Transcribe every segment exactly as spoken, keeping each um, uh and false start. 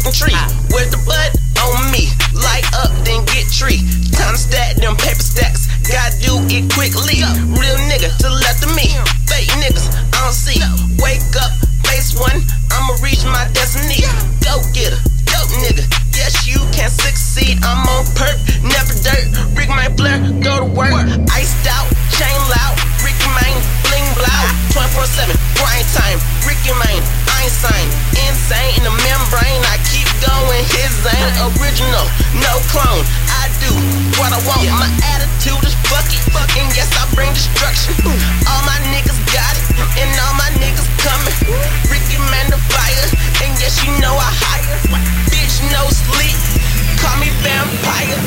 fucking tree. With the bud on me, light up, then get tree. Time to stack them paper stacks, gotta do it quickly. Real nigga to the left of me, fake niggas I don't see. Wake up, face one, I'ma reach my destiny. Go get her, dope nigga, yes you can succeed. I'm on perk, never dirt. Rick my blur, go to work. Iced out, chain loud, Ricky Mane, bling blow. twenty-four seven, grind time, Ricky Mane, Einstein, insane in the membrane. I keep going, his ain't original, no clone. I do what I want, my attitude is fuck it, and yes I bring destruction. All my niggas got it, and all my niggas coming. Ricky Man the fire, and yes you know I hire. Bitch no sleep, call me vampire.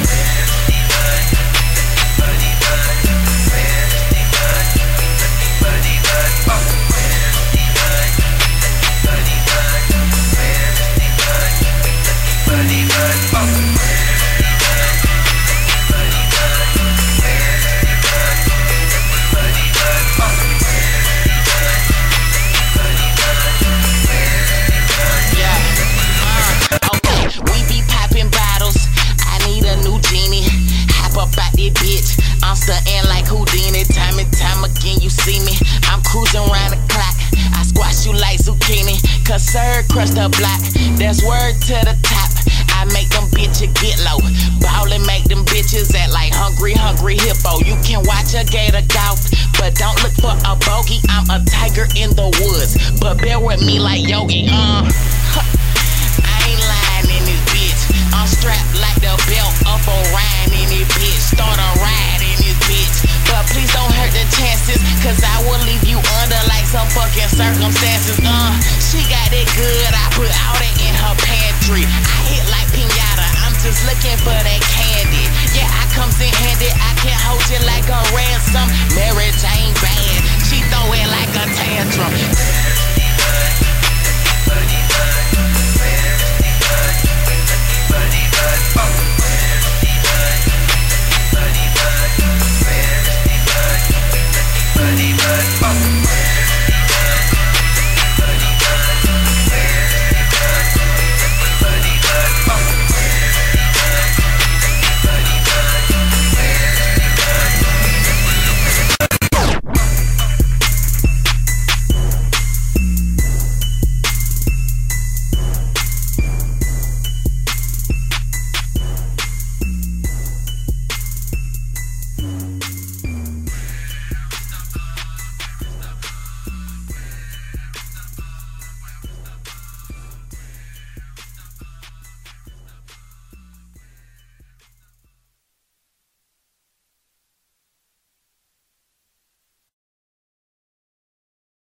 Bitch, I'm stuntin' like Houdini. Time and time again you see me, I'm cruising round the clock. I squash you like zucchini, cause sir crush the block. There's word to the top, I make them bitches get low. Ballin' make them bitches act like hungry, hungry hippo. You can watch a gator golf, but don't look for a bogey. I'm a tiger in the woods, but bear with me like Yogi. Uh, I ain't lying in this bitch, I'm strapped like the belt up on Ryan in this bitch. Start a ride in this bitch, but please don't hurt the chances, cause I will leave you under like some fucking circumstances. Uh, she got it good, I put all that in her pantry. I hit like pinata, I'm just looking for that candy. Yeah, I comes in handy, I can hold you like a ransom. Mary Jane bad, she throw it like a tantrum.